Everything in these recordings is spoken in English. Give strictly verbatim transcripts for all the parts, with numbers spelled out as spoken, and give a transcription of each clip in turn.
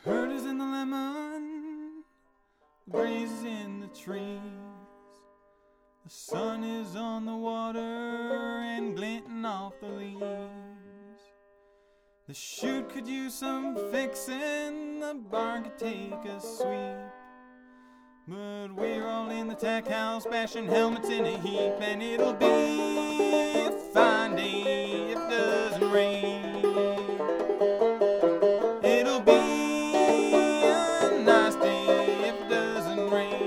herd is in the lemon, the breeze is in the trees. The sun is on the water and glinting off the leaves. The chute could use some fixing, the barn could take a sweep. But we're all in the tack house, bashing helmets in a heap, and it'll be a fine day if it doesn't rain. It'll be a nice day if it doesn't rain.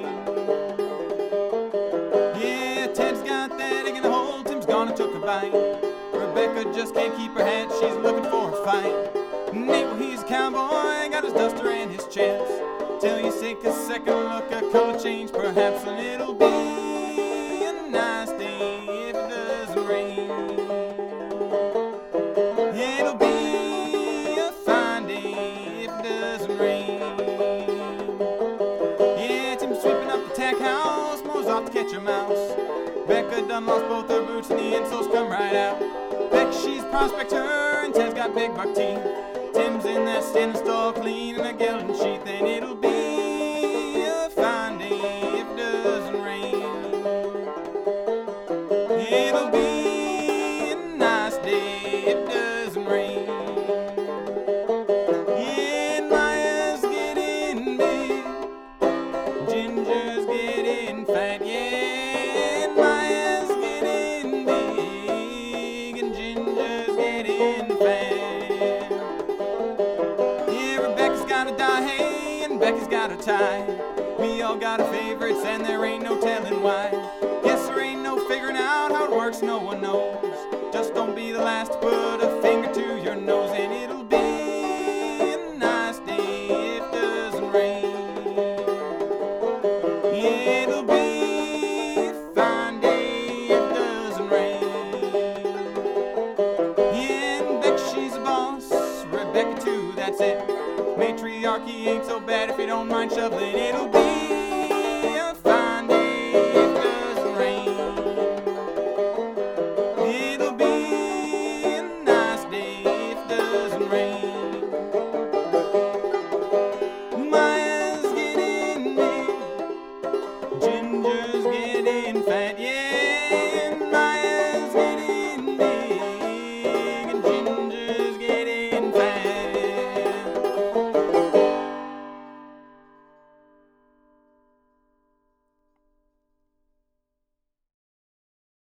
Yeah, Ted's got that egg in the hole, Tim's gone and took a bite. Rebecca just can't keep her hat, she's looking for a fight. Nate, well, he's a cowboy, got his duster and his chaps. Till you take a second look, a color change perhaps, and it'll be a nice day if it doesn't rain. It'll be a fine day if it doesn't rain. Yeah, Tim's sweeping up the tack house, Mo's off to catch a mouse. Becca done lost both her boots and the insoles come right out. Beck, she's prospector, and Ted's got big buck teeth. Tim's in that standing stall cleaning a gelding sheath, and it'll be a fine day if it doesn't rain. It'll be a nice day if it doesn't rain. Yeah, Maya's getting big, Ginger's getting fat. Yeah, Maya's getting big and Ginger's getting fat. Becky's got a tie. We all got our favorites and there ain't no telling why. Guess there ain't no figuring out how it works, no one knows. Just don't be the last to put a finger to your nose, and it'll be a nice day if it doesn't rain. It'll be a fine day if it doesn't rain. Yeah, and Becky, she's a boss, Rebecca too, that's it. Matriarchy ain't so bad if you don't mind shoveling. It'll be